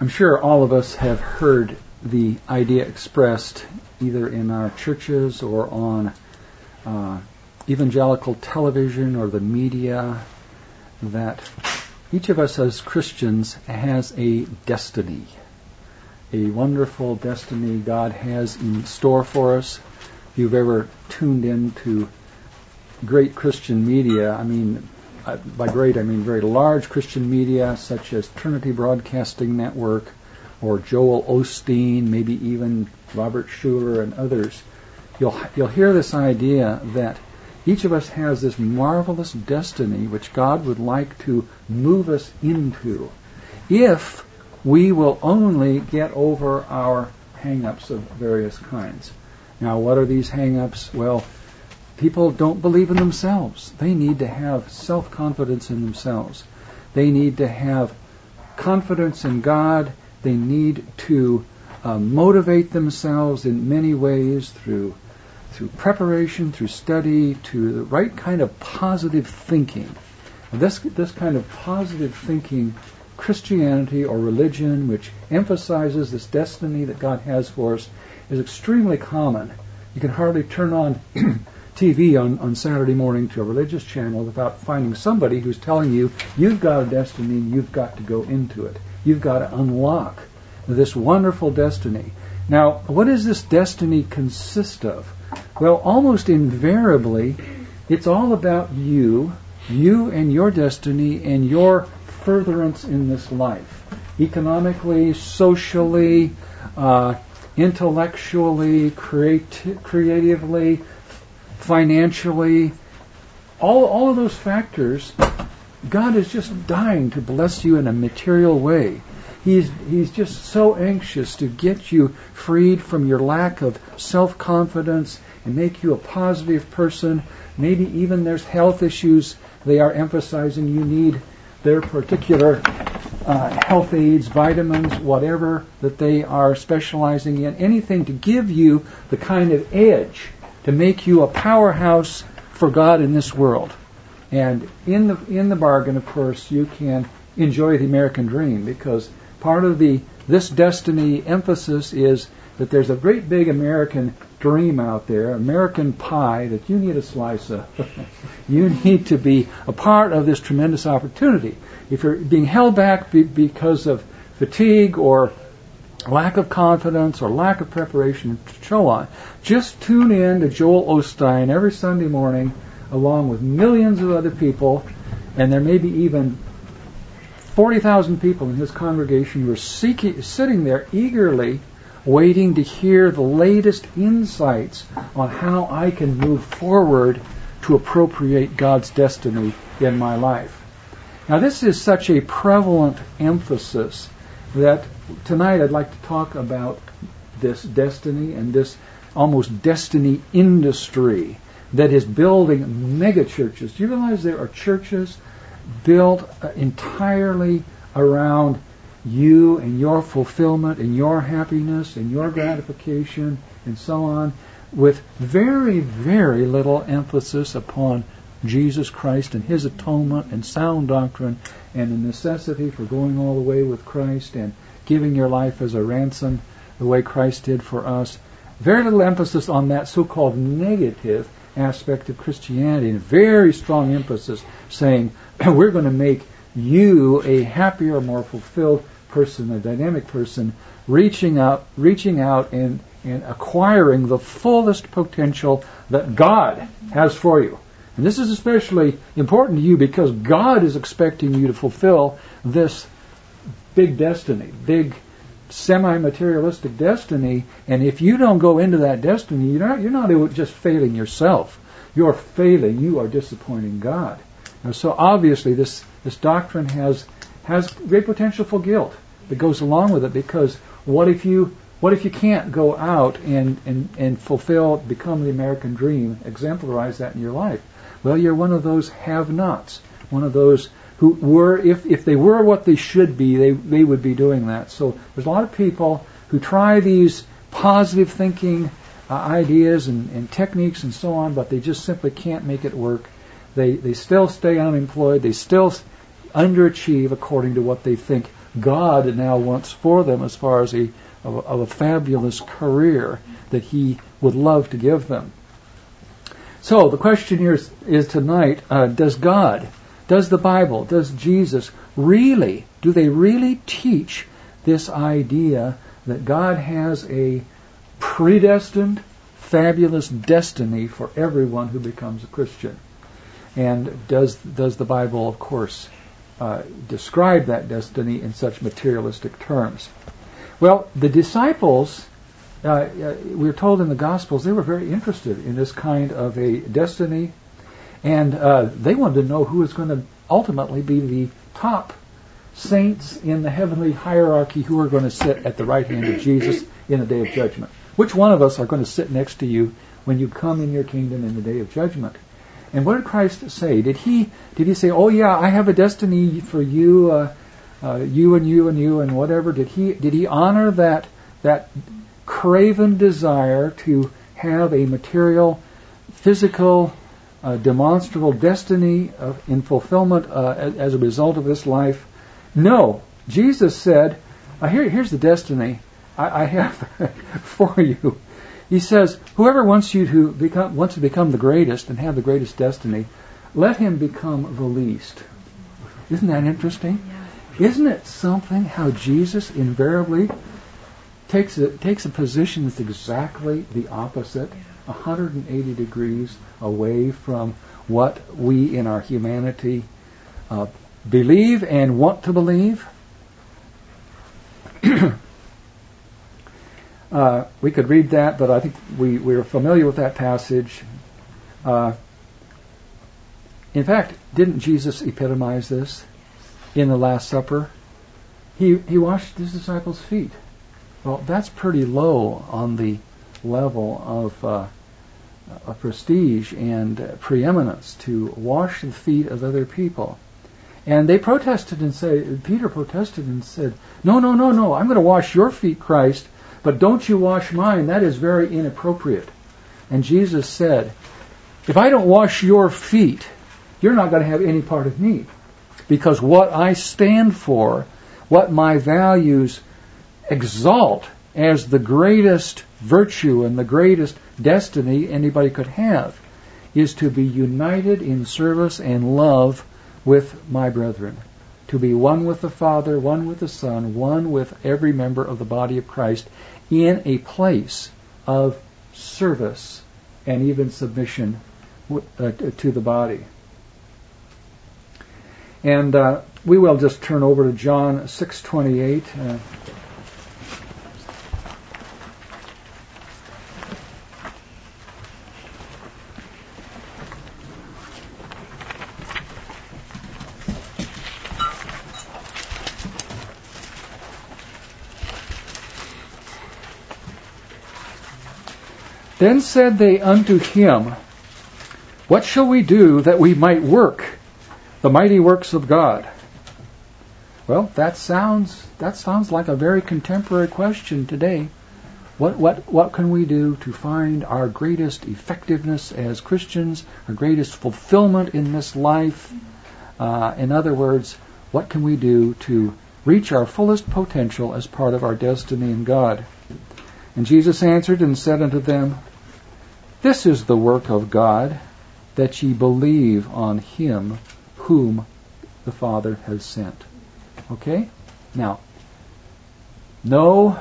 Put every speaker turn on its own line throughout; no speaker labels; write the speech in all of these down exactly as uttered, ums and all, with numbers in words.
I'm sure all of us have heard the idea expressed either in our churches or on uh, evangelical television or the media that each of us as Christians has a destiny, a wonderful destiny God has in store for us. If you've ever tuned into great Christian media, I mean, uh, by great I mean very large Christian media such as Trinity Broadcasting Network or Joel Osteen, maybe even Robert Schuller and others, you'll you'll hear this idea that each of us has this marvelous destiny which God would like to move us into if we will only get over our hang-ups of various kinds. Now, what are these hang-ups? Well, people don't believe in themselves. They need to have self-confidence in themselves. They need to have confidence in God. They need to uh, motivate themselves in many ways through through preparation, through study, to the right kind of positive thinking. And this this kind of positive thinking, Christianity or religion, which emphasizes this destiny that God has for us, is extremely common. You can hardly turn on T V on, on Saturday morning to a religious channel without finding somebody who's telling you, you've got a destiny and you've got to go into it. You've got to unlock this wonderful destiny. Now, what does this destiny consist of? Well, almost invariably, it's all about you, you and your destiny and your furtherance in this life. Economically, socially, uh, intellectually, creati- creatively, financially, all, all of those factors, God is just dying to bless you in a material way. He's he's just so anxious to get you freed from your lack of self-confidence and make you a positive person. Maybe even there's health issues they are emphasizing. You need their particular uh, health aids, vitamins, whatever that they are specializing in. Anything to give you the kind of edge to make you a powerhouse for God in this world. And in the in the bargain, of course, you can enjoy the American dream, because part of the this destiny emphasis is that there's a great big American dream out there, American pie, that you need a slice of. You need to be a part of this tremendous opportunity. If you're being held back be, because of fatigue or lack of confidence or lack of preparation and so on, just tune in to Joel Osteen every Sunday morning along with millions of other people, and there may be even forty thousand people in his congregation who are seeking, sitting there eagerly waiting to hear the latest insights on how I can move forward to appropriate God's destiny in my life. Now, this is such a prevalent emphasis that tonight I'd like to talk about this destiny and this almost destiny industry that is building mega churches. Do you realize there are churches built uh, entirely around you and your fulfillment and your happiness and your gratification and so on, with very, very little emphasis upon Jesus Christ and His atonement and sound doctrine and the necessity for going all the way with Christ and giving your life as a ransom the way Christ did for us. Very little emphasis on that so-called negative aspect of Christianity, and very strong emphasis saying we're going to make you a happier, more fulfilled person, a dynamic person, reaching out, reaching out and, and acquiring the fullest potential that God has for you. And this is especially important to you because God is expecting you to fulfill this big destiny, big semi-materialistic destiny. And if you don't go into that destiny, you're not, you're not just failing yourself. You're failing. You are disappointing God. Now, so obviously this, this doctrine has has great potential for guilt that goes along with it, because what if you what if you can't go out and, and, and fulfill, become the American dream, exemplarize that in your life? Well, you're one of those have-nots, one of those who were, if, if they were what they should be, they, they would be doing that. So there's a lot of people who try these positive thinking uh, ideas and, and techniques and so on, but they just simply can't make it work. They they still stay unemployed. They still underachieve according to what they think God now wants for them as far as a, of, a, of a fabulous career that He would love to give them. So the question here is, is tonight, uh, does God, does the Bible, does Jesus really, do they really teach this idea that God has a predestined, fabulous destiny for everyone who becomes a Christian? And does does the Bible, of course, uh, describe that destiny in such materialistic terms? Well, the disciples, uh, uh, we're told in the Gospels, they were very interested in this kind of a destiny, and uh, they wanted to know who was going to ultimately be the top saints in the heavenly hierarchy who are going to sit at the right hand of Jesus in the day of judgment. Which one of us are going to sit next to you when you come in your kingdom in the day of judgment? And what did Christ say? Did he did he say, "Oh yeah, I have a destiny for you, uh, uh, you and you and you and whatever"? Did he did he honor that that craven desire to have a material, physical, uh, demonstrable destiny of, in fulfillment uh, as, as a result of this life? No. Jesus said, uh, "Here here's the destiny I, I have for you." He says, whoever wants you to become, wants to become the greatest and have the greatest destiny, let him become the least. Isn't that interesting? Yeah. Isn't it something how Jesus invariably takes a, takes a position that's exactly the opposite, one hundred eighty degrees away from what we in our humanity uh, believe and want to believe? Uh, we could read that, but I think we, we are familiar with that passage. Uh, in fact, didn't Jesus epitomize this in the Last Supper? He he washed his disciples' feet. Well, that's pretty low on the level of, uh, of prestige and uh, preeminence to wash the feet of other people. And they protested and said, Peter protested and said, "No, no, no, no! I'm going to wash your feet, Christ. But don't you wash mine. That is very inappropriate." And Jesus said, if I don't wash your feet, you're not going to have any part of me. Because what I stand for, what my values exalt as the greatest virtue and the greatest destiny anybody could have, is to be united in service and love with my brethren. To be one with the Father, one with the Son, one with every member of the body of Christ in a place of service and even submission uh, to the body. And uh, we will just turn over to John six twenty-eight. Uh, Then said they unto him, what shall we do that we might work the mighty works of God? Well, that sounds that sounds like a very contemporary question today. What what what can we do to find our greatest effectiveness as Christians, our greatest fulfillment in this life? Uh, in other words, what can we do to reach our fullest potential as part of our destiny in God? And Jesus answered and said unto them, this is the work of God, that ye believe on him whom the Father has sent. Okay? Now, no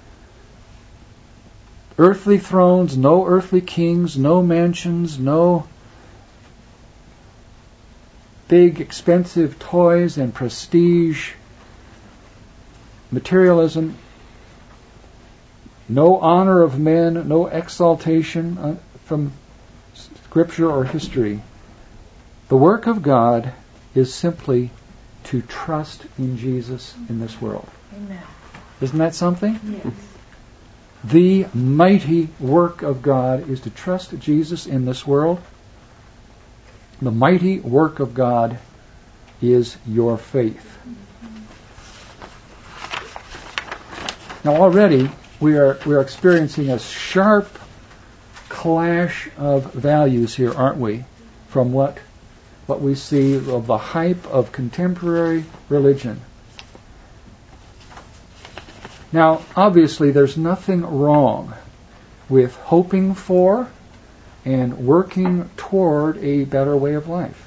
earthly thrones, no earthly kings, no mansions, no big expensive toys and prestige, materialism, no honor of men, no exaltation from Scripture or history. The work of God is simply to trust in Jesus in this world. Amen. Isn't that something? Yes. The mighty work of God is to trust Jesus in this world. The mighty work of God is your faith. Now already we are we are experiencing a sharp clash of values here, aren't we? From what what we see of the hype of contemporary religion. Now, obviously, there's nothing wrong with hoping for and working toward a better way of life.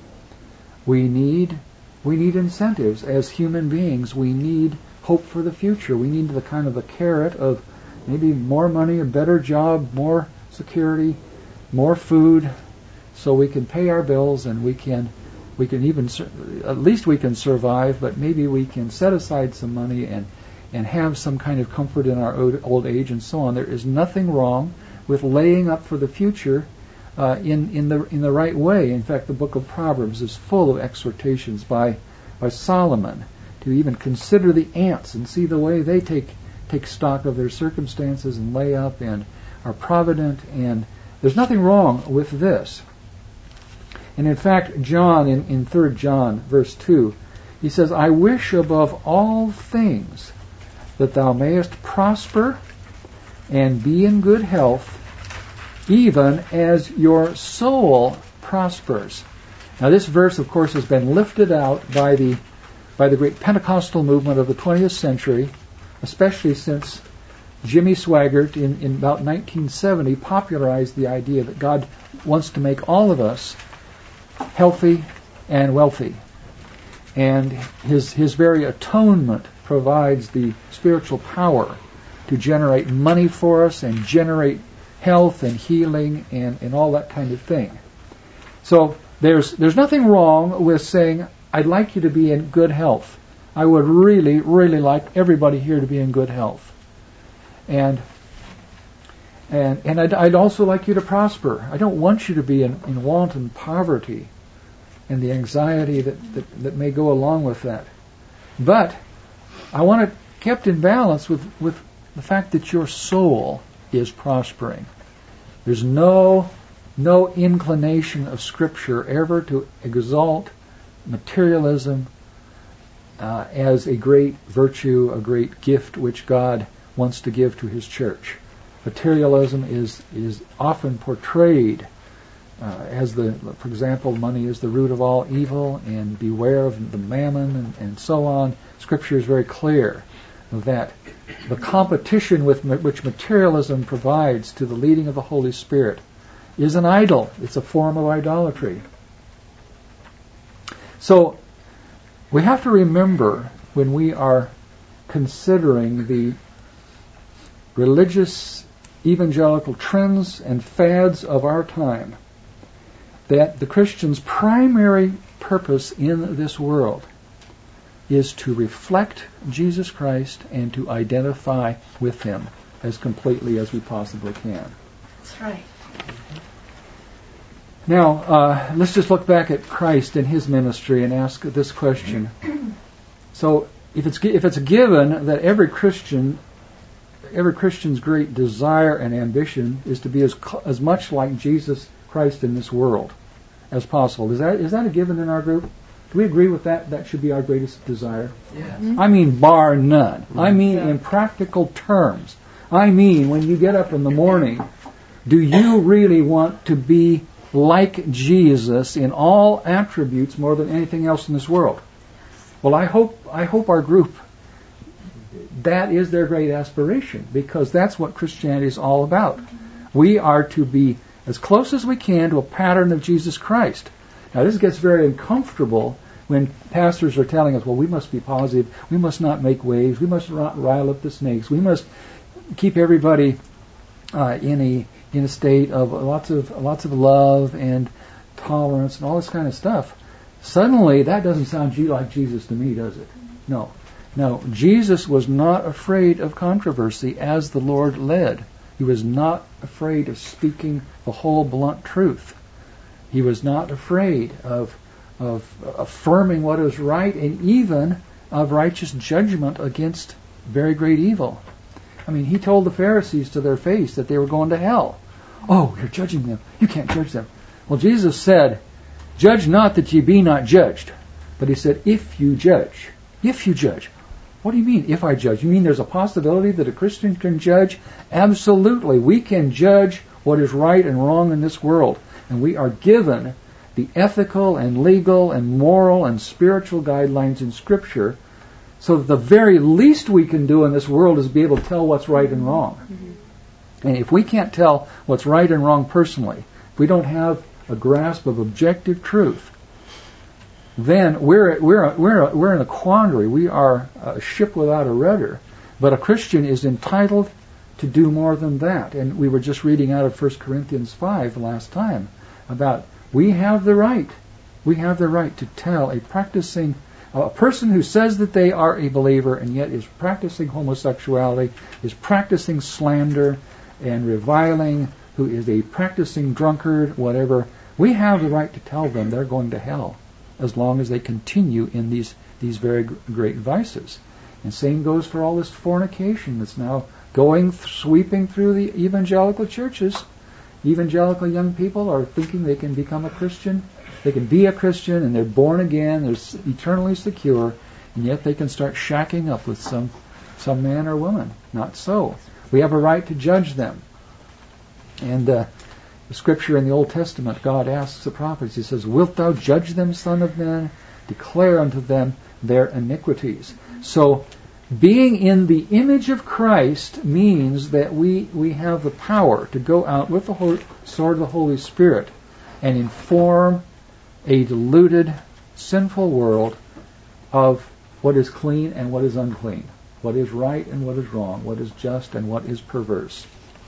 We need we need incentives as human beings. We need hope for the future. We need the kind of a carrot of maybe more money, a better job, more security, more food, so we can pay our bills and we can we can even at least we can survive. But maybe we can set aside some money and and have some kind of comfort in our old age and so on. There is nothing wrong with laying up for the future uh, in in the in the right way. In fact, the book of Proverbs is full of exhortations by by Solomon to even consider the ants and see the way they take take stock of their circumstances and lay up and are provident. And there's nothing wrong with this. And in fact, John in, in Third John verse two, he says, "I wish above all things that thou mayest prosper and be in good health, even as your soul prospers." Now this verse, of course, has been lifted out by the by the great Pentecostal movement of the twentieth century, especially since Jimmy Swaggart in, in about nineteen seventy popularized the idea that God wants to make all of us healthy and wealthy. And his his very atonement provides the spiritual power to generate money for us and generate health and healing and, and all that kind of thing. So there's there's nothing wrong with saying, I'd like you to be in good health. I would really, really like everybody here to be in good health. And and and I'd, I'd also like you to prosper. I don't want you to be in, in want and poverty and the anxiety that, that, that may go along with that. But I want it kept in balance with, with the fact that your soul is prospering. There's no no inclination of Scripture ever to exalt materialism uh, as a great virtue, a great gift which God wants to give to His church. Materialism is is often portrayed uh, as the, for example, money is the root of all evil, and beware of the mammon, and, and so on. Scripture is very clear that the competition with ma- which materialism provides to the leading of the Holy Spirit is an idol. It's a form of idolatry. So we have to remember when we are considering the religious evangelical trends and fads of our time that the Christian's primary purpose in this world is to reflect Jesus Christ and to identify with Him as completely as we possibly can.
That's right.
Now, uh, let's just look back at Christ and His ministry and ask this question. So, if it's if it's a given that every Christian, every Christian's great desire and ambition is to be as as much like Jesus Christ in this world as possible, is that is that a given in our group? Do we agree with that? That should be our greatest desire?
Yes.
I mean, bar none. I mean,
Yeah.
in practical terms. I mean, when you get up in the morning, do you really want to be like Jesus in all attributes more than anything else in this world? Well, I hope I hope our group, that is their great aspiration, because that's what Christianity is all about. We are to be as close as we can to a pattern of Jesus Christ. Now, this gets very uncomfortable when pastors are telling us, well, we must be positive, we must not make waves, we must not rile up the snakes, we must keep everybody uh, in a in a state of lots of lots of love and tolerance and all this kind of stuff. Suddenly, that doesn't sound like Jesus to me, does it? No. No, Jesus was not afraid of controversy as the Lord led. He was not afraid of speaking the whole blunt truth. He was not afraid of of affirming what is right, and even of righteous judgment against very great evil. I mean, He told the Pharisees to their face that they were going to hell. Oh, you're judging them. You can't judge them. Well, Jesus said, judge not that ye be not judged. But He said, if you judge. If you judge. What do you mean, if I judge? You mean there's a possibility that a Christian can judge? Absolutely. We can judge what is right and wrong in this world. And we are given the ethical and legal and moral and spiritual guidelines in Scripture So the very least we can do in this world is be able to tell what's right and wrong. Mm-hmm. And if we can't tell what's right and wrong personally, if we don't have a grasp of objective truth, then we're we're we're we're in a quandary. We are a ship without a rudder. But a Christian is entitled to do more than that. And we were just reading out of First Corinthians five last time about we have the right. We have the right to tell a practicing a person who says that they are a believer and yet is practicing homosexuality, is practicing slander and reviling, who is a practicing drunkard, whatever. We have the right to tell them they're going to hell as long as they continue in these these very great vices. And same goes for all this fornication that's now going, sweeping through the evangelical churches. Evangelical young people are thinking they can become a Christian. They can be a Christian and they're born again, they're eternally secure, and yet they can start shacking up with some, some man or woman. Not so. We have a right to judge them. And uh, the scripture in the Old Testament, God asks the prophets, He says, "Wilt thou judge them, son of man? Declare unto them their iniquities." So, being in the image of Christ means that we, we have the power to go out with the Holy, sword of the Holy Spirit and inform a deluded, sinful world of what is clean and what is unclean, what is right and what is wrong, what is just and what is perverse.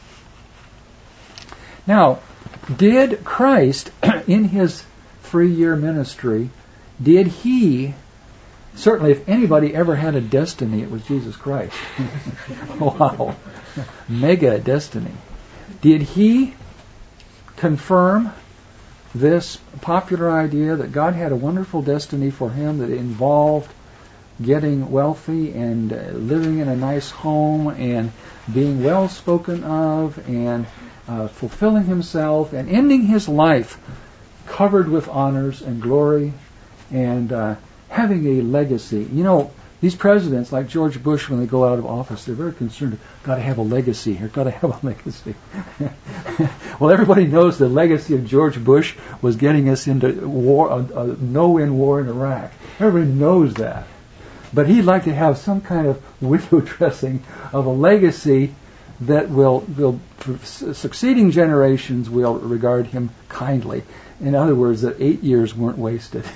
Now, did Christ, in His three-year ministry, did He, certainly if anybody ever had a destiny, it was Jesus Christ. Wow. Mega destiny. Did He confirm this popular idea that God had a wonderful destiny for Him that involved getting wealthy and uh, living in a nice home and being well spoken of and uh, fulfilling Himself and ending His life covered with honors and glory and uh, having a legacy? You know, these presidents, like George Bush, when they go out of office, they're very concerned. Got to have a legacy here. Got to have a legacy. Well, everybody knows the legacy of George Bush was getting us into war, a, a no-win war in Iraq. Everybody knows that. But he'd like to have some kind of window dressing of a legacy that will, will for succeeding generations will regard him kindly. In other words, that eight years weren't wasted.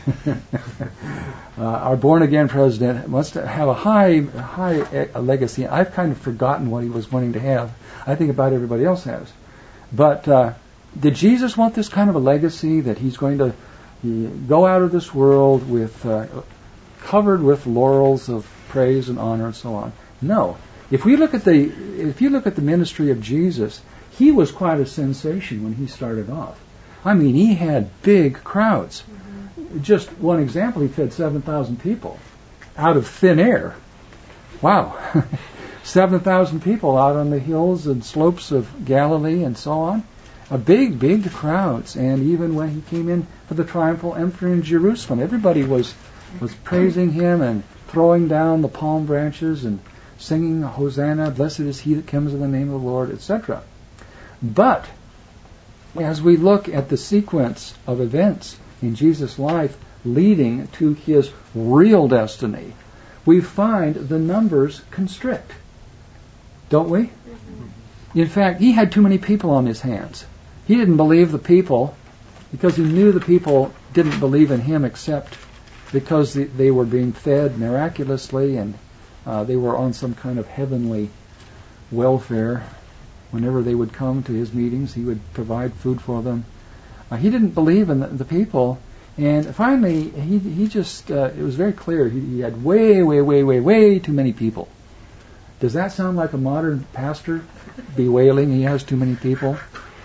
uh, our born-again president wants to have a high, high legacy. I've kind of forgotten what he was wanting to have. I think about everybody else has. But uh, did Jesus want this kind of a legacy that He's going to he, go out of this world with uh, covered with laurels of praise and honor and so on? No. If we look at the if you look at the ministry of Jesus, He was quite a sensation when He started off. I mean, He had big crowds. Mm-hmm. Just one example, He fed seven thousand people out of thin air. Wow. seven thousand people out on the hills and slopes of Galilee and so on. A big, big crowds. And even when He came in for the triumphal entry in Jerusalem, everybody was, was praising Him and throwing down the palm branches and singing, Hosanna, blessed is He that comes in the name of the Lord, et cetera. But as we look at the sequence of events in Jesus' life leading to His real destiny, we find the numbers constrict. Don't we? Mm-hmm. In fact, He had too many people on His hands. He didn't believe the people because He knew the people didn't believe in Him except because they were being fed miraculously and uh, they were on some kind of heavenly welfare. Whenever they would come to His meetings, He would provide food for them. Uh, he didn't believe in the, the people. And finally, he he just, uh, it was very clear, he, he had way, way, way, way, way too many people. Does that sound like a modern pastor bewailing he has too many people?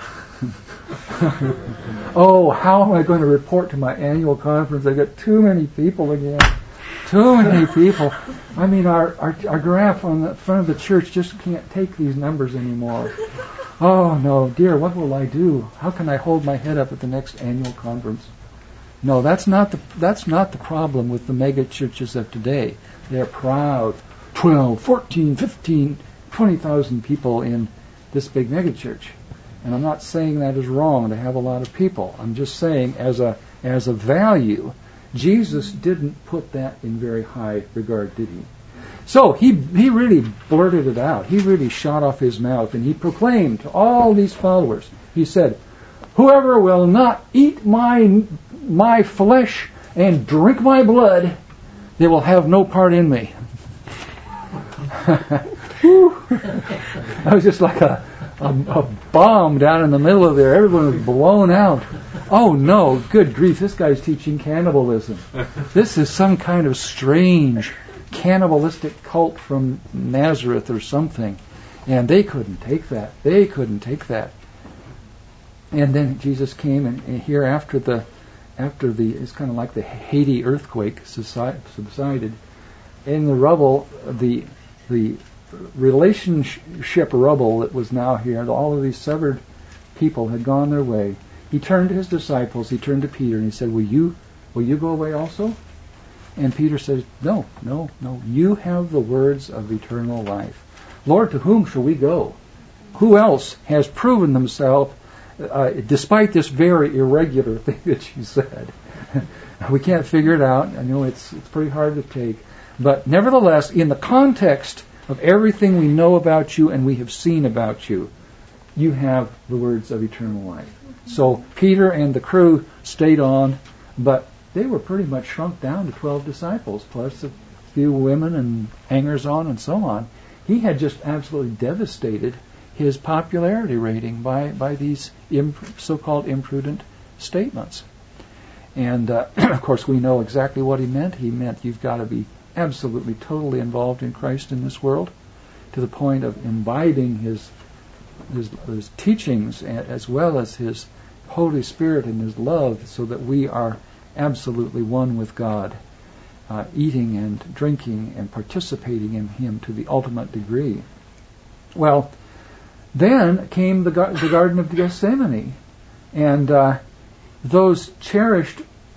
Oh, how am I going to report to my annual conference? I've got too many people again. Too many people. I mean, our, our, our graph on the front of the church just can't take these numbers anymore. Oh, no, dear, what will I do? How can I hold my head up at the next annual conference? No, that's not the that's not the problem with the mega churches of today. They're proud. twelve, fourteen, fifteen, twenty thousand people in this big mega church. And I'm not saying that is wrong to have a lot of people. I'm just saying as a as a value, Jesus didn't put that in very high regard, did He? So he he really blurted it out. He really shot off his mouth, and he proclaimed to all these followers. He said, "Whoever will not eat my my flesh and drink my blood, they will have no part in me." That was just like a, a a bomb down in the middle of there. Everyone was blown out. Oh no, good grief, this guy's teaching cannibalism. This is some kind of strange cannibalistic cult from Nazareth or something. And they couldn't take that. They couldn't take that. And then Jesus came, and, and here after the, after the, it's kind of like the Haiti earthquake subsided. In the rubble, the the relationship rubble that was now here, all of these severed people had gone their way. He turned to his disciples, he turned to Peter, and he said, will you will you go away also? And Peter said, no, no, no. You have the words of eternal life. Lord, to whom shall we go? Who else has proven themselves, uh, despite this very irregular thing that you said? We can't figure it out. I know it's it's pretty hard to take. But nevertheless, in the context of everything we know about you and we have seen about you, you have the words of eternal life. So Peter and the crew stayed on, but they were pretty much shrunk down to twelve disciples, plus a few women and hangers-on and so on. He had just absolutely devastated his popularity rating by, by these imp- so-called imprudent statements. And, uh, of course, we know exactly what he meant. He meant you've got to be absolutely, totally involved in Christ in this world, to the point of imbibing his his, his teachings as well as his Holy Spirit and his love, so that we are absolutely one with God, uh, eating and drinking and participating in him to the ultimate degree. Well, then came the, gar- the Garden of Gethsemane, and uh, those cherished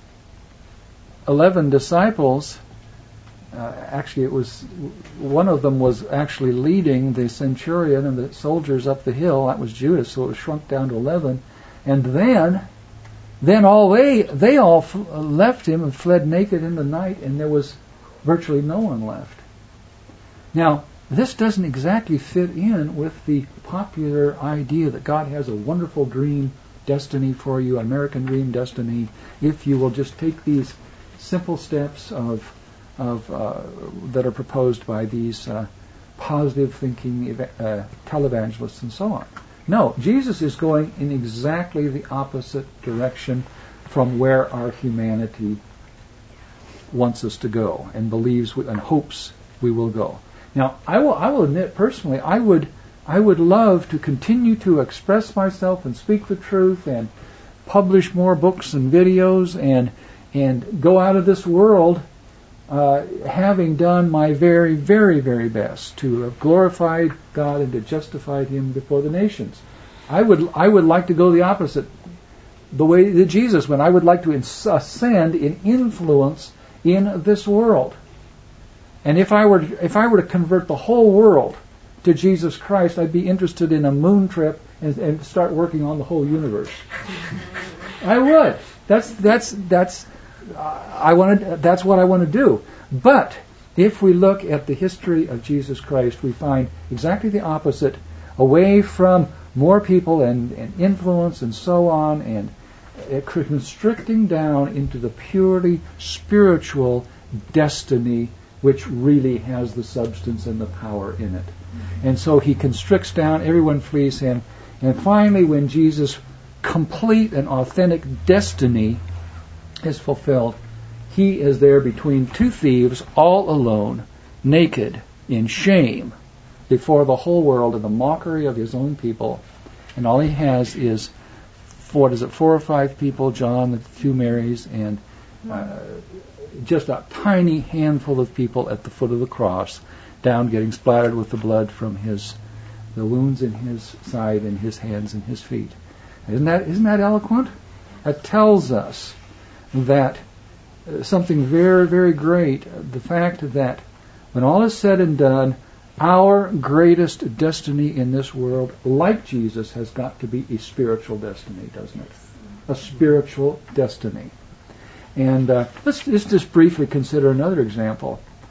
eleven disciples, uh, actually it was, one of them was actually leading the centurion and the soldiers up the hill. That was Judas, so it was shrunk down to eleven. And then, then all they they all f- left him and fled naked in the night, and there was virtually no one left. Now, this doesn't exactly fit in with the popular idea that God has a wonderful dream destiny for you, an American dream destiny, if you will just take these simple steps of of uh, that are proposed by these uh, positive thinking uh, televangelists and so on. No, Jesus is going in exactly the opposite direction from where our humanity wants us to go and believes and hopes we will go. Now, I will I will admit personally, I would I would love to continue to express myself and speak the truth and publish more books and videos and and go out of this world uh, having done my very, very, very best to have glorified God and to justify Him before the nations. I would I would like to go the opposite, the way that Jesus went. I would like to ascend in influence in this world. And if I were if I were to convert the whole world to Jesus Christ, I'd be interested in a moon trip and, and start working on the whole universe. I would. That's that's that's uh, I wanted. That's what I want to do. But if we look at the history of Jesus Christ, we find exactly the opposite. Away from more people and, and influence and so on, and uh, constricting down into the purely spiritual destiny, which really has the substance and the power in it. And so he constricts down, everyone flees him, and finally when Jesus' complete and authentic destiny is fulfilled, he is there between two thieves, all alone, naked, in shame, before the whole world, in the mockery of his own people. And all he has is, what is it, four or five people, John, the two Marys, and uh, just a tiny handful of people at the foot of the cross, down getting splattered with the blood from his, the wounds in his side and his hands and his feet. Isn't that isn't that eloquent? That tells us that uh, something very, very great. The fact that when all is said and done, our greatest destiny in this world, like Jesus, has got to be a spiritual destiny, doesn't it? A spiritual destiny. And uh, let's, let's just briefly consider another example.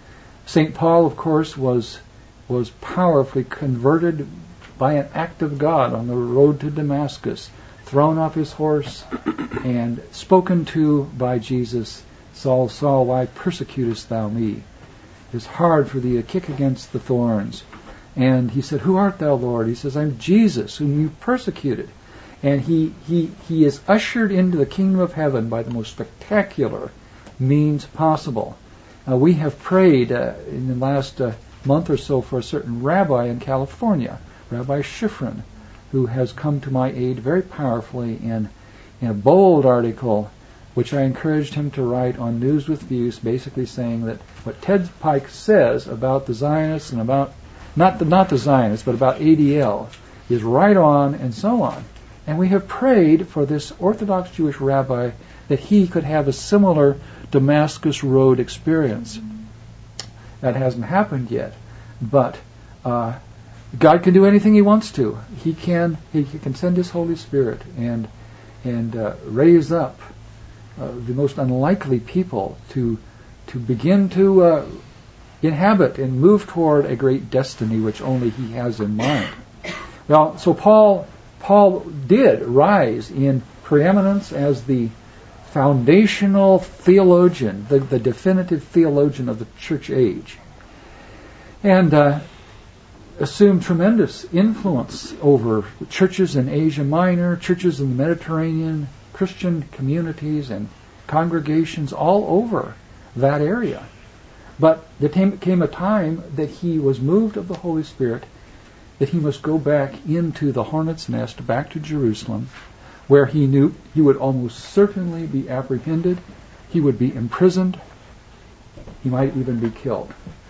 Saint Paul, of course, was was powerfully converted by an act of God on the road to Damascus, thrown off his horse and spoken to by Jesus, Saul, Saul, why persecutest thou me? It is hard for thee to kick against the thorns. And he said, who art thou, Lord? He says, I'm Jesus, whom you persecuted. And he, he, he is ushered into the kingdom of heaven by the most spectacular means possible. Uh, we have prayed uh, in the last uh, month or so for a certain rabbi in California, Rabbi Schifrin, who has come to my aid very powerfully in, in a bold article which I encouraged him to write on News with Views, basically saying that what Ted Pike says about the Zionists and about, not the, not the Zionists, but about A D L, is right on and so on. And we have prayed for this Orthodox Jewish rabbi that he could have a similar Damascus Road experience. That hasn't happened yet, but uh, God can do anything He wants to. He can He can send His Holy Spirit and and uh, raise up uh, the most unlikely people to to begin to uh, inhabit and move toward a great destiny which only He has in mind. Well, so Paul Paul did rise in preeminence as the foundational theologian, the, the definitive theologian of the church age, and uh, assumed tremendous influence over churches in Asia Minor, churches in the Mediterranean, Christian communities and congregations all over that area. But there came, came a time that he was moved of the Holy Spirit, that he must go back into the hornet's nest, back to Jerusalem, where he knew he would almost certainly be apprehended, he would be imprisoned, he might even be killed.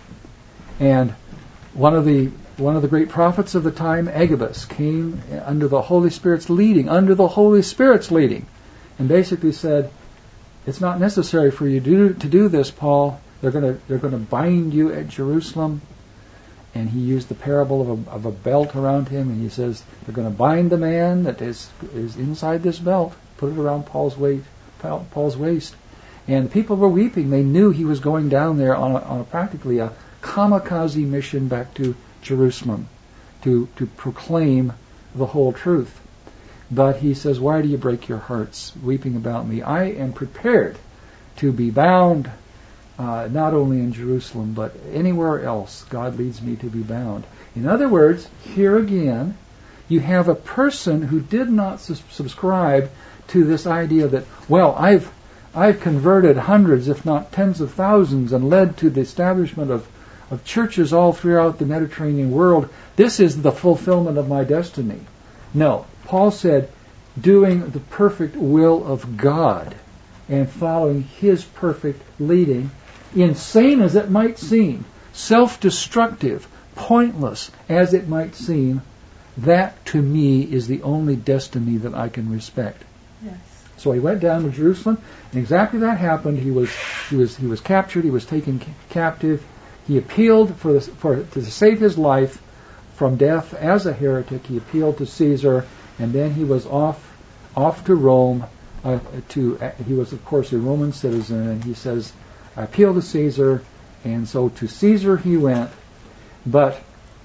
And one of the one of the great prophets of the time, Agabus, came under the Holy Spirit's leading, under the Holy Spirit's leading, and basically said, it's not necessary for you to do, to do this, Paul. They're going to they're going to bind you at Jerusalem. And he used the parable of a, of a belt around him, and he says, they're going to bind the man that is is inside this belt, put it around Paul's weight, Paul's waist. And the people were weeping. They knew he was going down there on, a, on a practically a kamikaze mission back to Jerusalem to, to proclaim the whole truth. But he says, why do you break your hearts weeping about me? I am prepared to be bound, Uh, not only in Jerusalem, but anywhere else God leads me to be bound. In other words, here again, you have a person who did not sus- subscribe to this idea that, well, I've I've converted hundreds, if not tens of thousands, and led to the establishment of, of churches all throughout the Mediterranean world. This is the fulfillment of my destiny. No, Paul said, doing the perfect will of God and following His perfect leading, insane as it might seem, self-destructive, pointless as it might seem, that to me is the only destiny that I can respect.
Yes.
So he went down to Jerusalem, and exactly that happened. He was he was he was captured. He was taken ca- captive. He appealed for the, for to save his life from death as a heretic. He appealed to Caesar, and then he was off off to Rome. Uh, to uh, he was of course a Roman citizen, and he says, I appeal to Caesar, and so to Caesar he went. But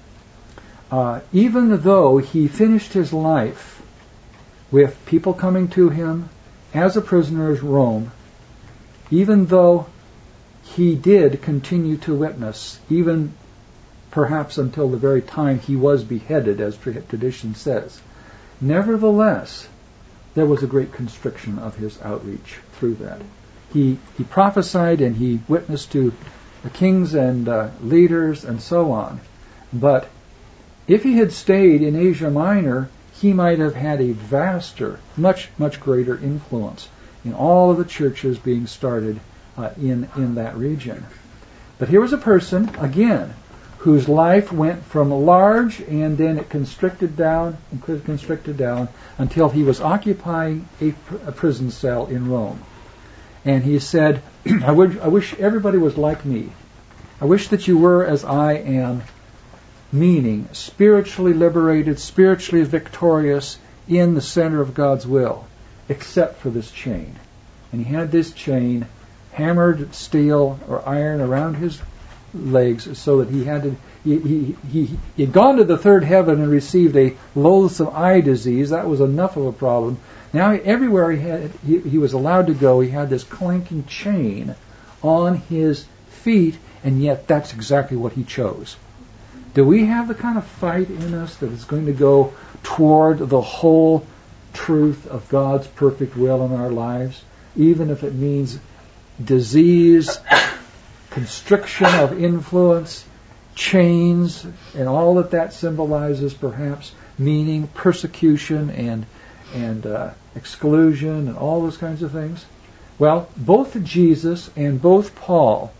uh, even though he finished his life with people coming to him as a prisoner of Rome, even though he did continue to witness, even perhaps until the very time he was beheaded, as tradition says, nevertheless, there was a great constriction of his outreach through that. He he prophesied and he witnessed to the kings and uh, leaders and so on. But if he had stayed in Asia Minor, he might have had a vaster, much, much greater influence in all of the churches being started uh, in, in that region. But here was a person, again, whose life went from large and then it constricted down and constricted down until he was occupying a, a prison cell in Rome. And he said, I, would, I wish everybody was like me. I wish that you were as I am, meaning spiritually liberated, spiritually victorious in the center of God's will, except for this chain. And he had this chain, hammered steel or iron around his legs, so that he had to he he he he had gone to the third heaven and received a loathsome eye disease. That was enough of a problem. Now everywhere he had he, he was allowed to go, he had this clanking chain on his feet, and yet that's exactly what he chose. Do we have the kind of fight in us that is going to go toward the whole truth of God's perfect will in our lives, even if it means disease, constriction of influence, chains, and all that that symbolizes, perhaps, meaning persecution and and uh, exclusion and all those kinds of things? Well, both Jesus and both Paul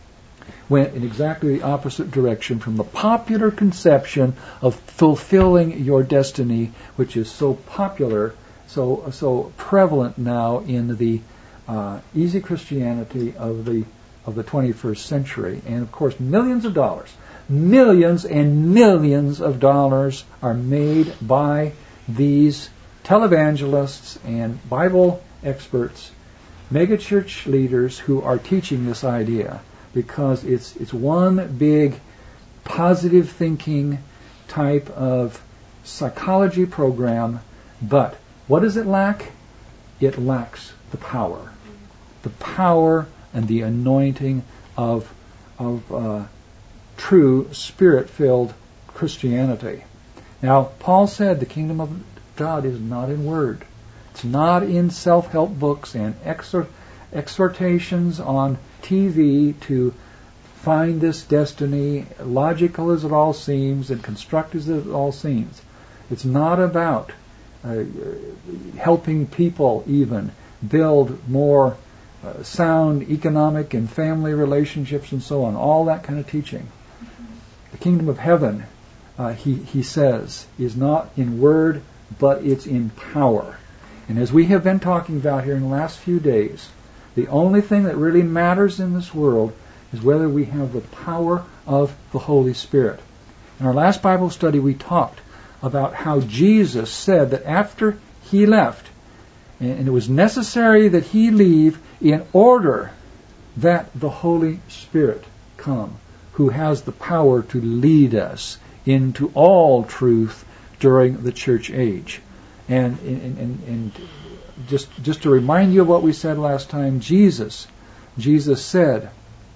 went in exactly the opposite direction from the popular conception of fulfilling your destiny, which is so popular, so so prevalent now in the uh, easy Christianity of the of the twenty-first century. And of course, millions of dollars, millions and millions of dollars are made by these televangelists and Bible experts, megachurch leaders who are teaching this idea, because it's it's one big positive thinking type of psychology program. But what does it lack? It lacks the power. The power and the anointing of of uh, true Spirit-filled Christianity. Now, Paul said the kingdom of God is not in word. It's not in self-help books and exhort, exhortations on T V to find this destiny, logical as it all seems and constructed as it all seems. It's not about uh, helping people even build more uh, sound economic and family relationships and so on, all that kind of teaching. The kingdom of heaven, uh, he, he says, is not in word, but it's in power. And as we have been talking about here in the last few days, the only thing that really matters in this world is whether we have the power of the Holy Spirit. In our last Bible study, we talked about how Jesus said that after he left, and it was necessary that he leave in order that the Holy Spirit come, who has the power to lead us into all truth during the church age. And, and, and, and just just to remind you of what we said last time, Jesus, Jesus said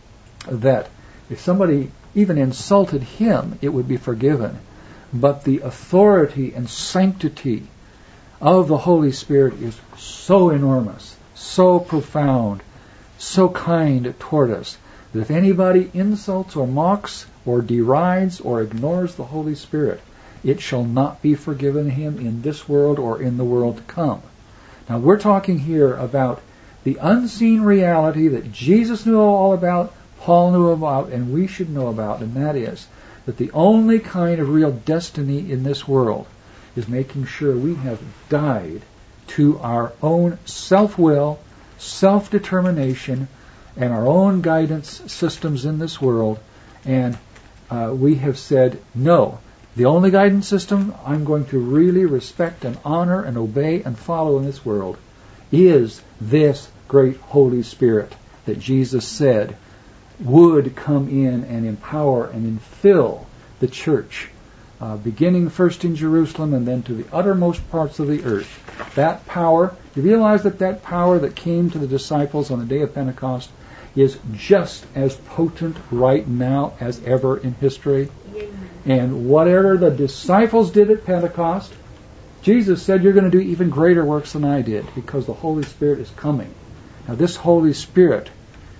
that if somebody even insulted him, it would be forgiven. But the authority and sanctity of the Holy Spirit is so enormous, so profound, so kind toward us, that if anybody insults or mocks or derides or ignores the Holy Spirit, it shall not be forgiven him in this world or in the world to come. Now, we're talking here about the unseen reality that Jesus knew all about, Paul knew about, and we should know about, and that is that the only kind of real destiny in this world is making sure we have died to our own self-will, self-determination, and our own guidance systems in this world, and uh, we have said, no, the only guidance system I'm going to really respect and honor and obey and follow in this world is this great Holy Spirit that Jesus said would come in and empower and infill the church, uh, beginning first in Jerusalem and then to the uttermost parts of the earth. That power, you realize that that power that came to the disciples on the day of Pentecost is just as potent right now as ever in history. And whatever the disciples did at Pentecost, Jesus said, you're going to do even greater works than I did, because the Holy Spirit is coming. Now, this Holy Spirit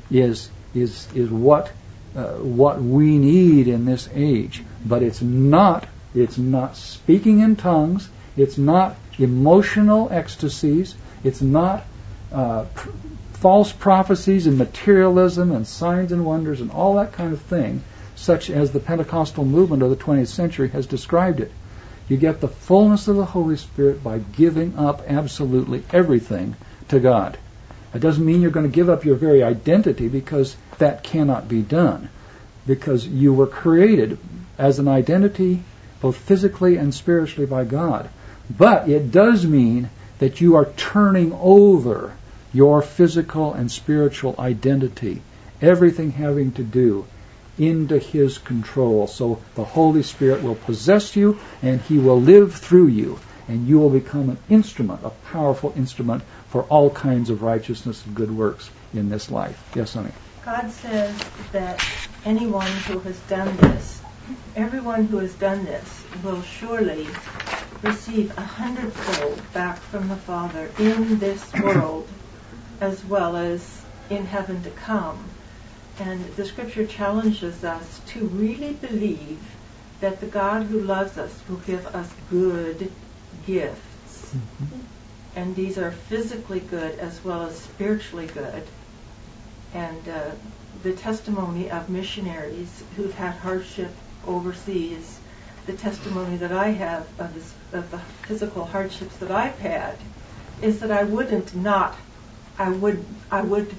is is is what uh, what we need in this age, but it's not it's not speaking in tongues, it's not emotional ecstasies, it's not uh, pr- false prophecies and materialism and signs and wonders and all that kind of thing, such as the Pentecostal movement of the twentieth century has described it. You get the fullness of the Holy Spirit by giving up absolutely everything to God. It doesn't mean you're going to give up your very identity, because that cannot be done, because you were created as an identity both physically and spiritually by God. But it does mean that you are turning over your physical and spiritual identity, everything having to do into His control. So the Holy Spirit will possess you, and He will live through you, and you will become an instrument, a powerful instrument for all kinds of righteousness and good works in this life. Yes, honey?
God says that anyone who has done this, everyone who has done this, will surely receive a hundredfold back from the Father in this world as well as in heaven to come. And the Scripture challenges us to really believe that the God who loves us will give us good gifts. Mm-hmm. And these are physically good as well as spiritually good. And uh, the testimony of missionaries who've had hardship overseas, the testimony that I have of, this, of the physical hardships that I've had, is that I wouldn't not, I would, I would,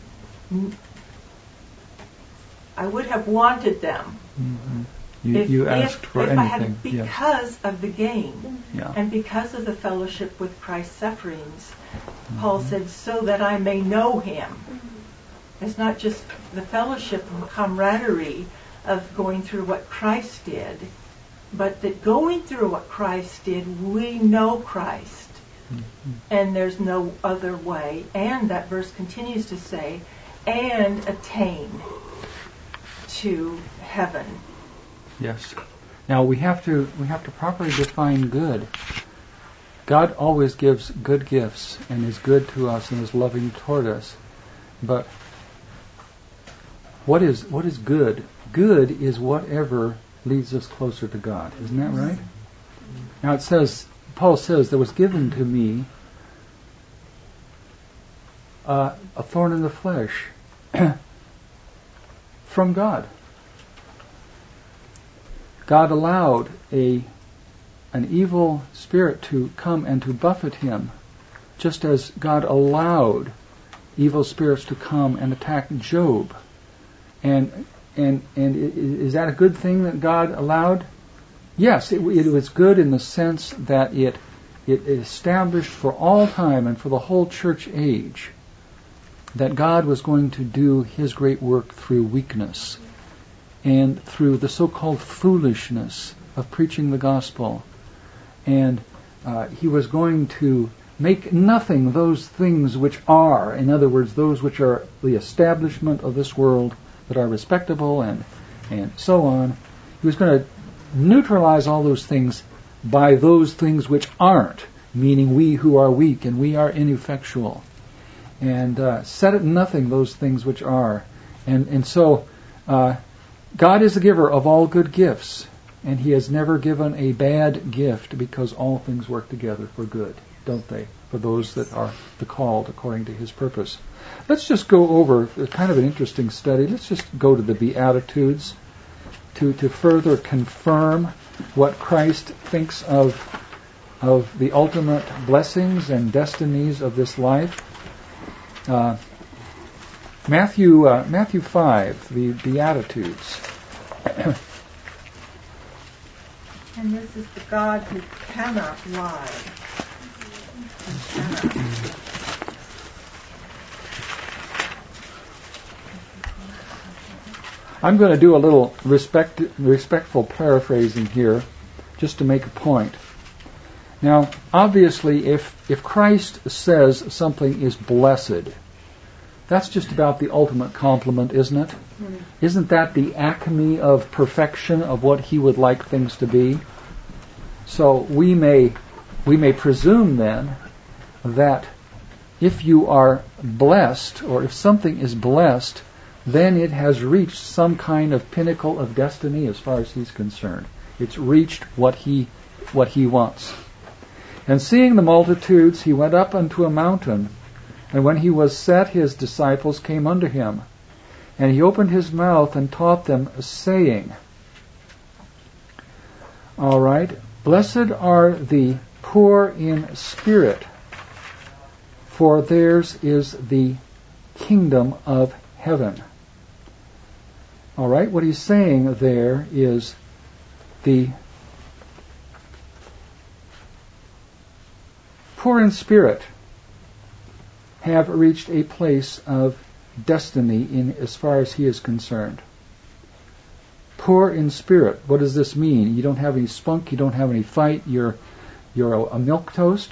I would have wanted them.
Mm-hmm. You,
if,
you asked
if,
for
if
anything.
I had, because yes. of the gain,
yeah.
and because of the fellowship with Christ's sufferings. Mm-hmm. Paul said, so that I may know Him. It's not just the fellowship and camaraderie of going through what Christ did, but that going through what Christ did, we know Christ. Mm-hmm. And there's no other way. And that verse continues to say, and attain to heaven.
Yes. Now we have to we have to properly define good. God always gives good gifts and is good to us and is loving toward us. But what is what is good? Good is whatever leads us closer to God. Isn't that right? Now it says, Paul says, there was given to me uh, a thorn in the flesh from God. God allowed a an evil spirit to come and to buffet him, just as God allowed evil spirits to come and attack Job. And and and is that a good thing that God allowed? Yes, it, it was good in the sense that it it established for all time and for the whole church age that God was going to do His great work through weakness and through the so-called foolishness of preaching the gospel. And uh, He was going to make nothing those things which are, in other words, those which are the establishment of this world that are respectable and and so on. He was going to neutralize all those things by those things which aren't, meaning we who are weak and we are ineffectual. And uh, set at nothing those things which are. And, and so uh, God is the giver of all good gifts, and He has never given a bad gift, because all things work together for good, don't they? For those that are the called according to His purpose. Let's just go over kind of an interesting study. Let's just go to the Beatitudes to, to further confirm what Christ thinks of of the ultimate blessings and destinies of this life. Uh, Matthew uh, Matthew five, the Beatitudes.
And this is the God who cannot lie. And cannot.
I'm going to do a little respect, respectful paraphrasing here, just to make a point. Now, obviously, if if Christ says something is blessed, that's just about the ultimate compliment, isn't it? Mm-hmm. Isn't that the acme of perfection of what He would like things to be? So we may we may presume then that if you are blessed, or if something is blessed, then it has reached some kind of pinnacle of destiny as far as He's concerned. It's reached what He what He wants. And seeing the multitudes, He went up unto a mountain, and when He was set, His disciples came unto Him. And He opened His mouth and taught them, saying, all right, blessed are the poor in spirit, for theirs is the kingdom of heaven. All right, what He's saying there is the poor in spirit have reached a place of destiny in as far as He is concerned. poor in spirit. What does this mean? You don't have any spunk, you don't have any fight, you're you're a, a milquetoast?